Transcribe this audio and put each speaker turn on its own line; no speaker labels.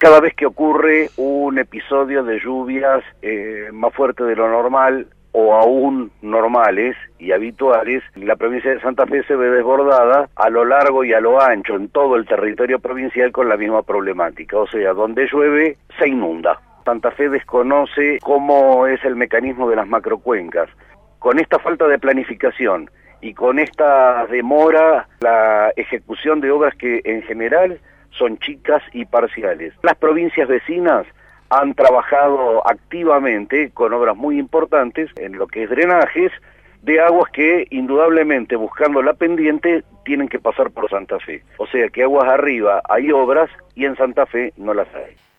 Cada vez que ocurre un episodio de lluvias más fuerte de lo normal o aún normales y habituales, la provincia de Santa Fe se ve desbordada a lo largo y a lo ancho en todo el territorio provincial con la misma problemática, o sea, donde llueve se inunda. Santa Fe desconoce cómo es el mecanismo de las macrocuencas. Con esta falta de planificación y con esta demora, la ejecución de obras que en general son chicas y parciales. Las provincias vecinas han trabajado activamente con obras muy importantes en lo que es drenajes de aguas que indudablemente buscando la pendiente tienen que pasar por Santa Fe. O sea que aguas arriba hay obras y en Santa Fe no las hay.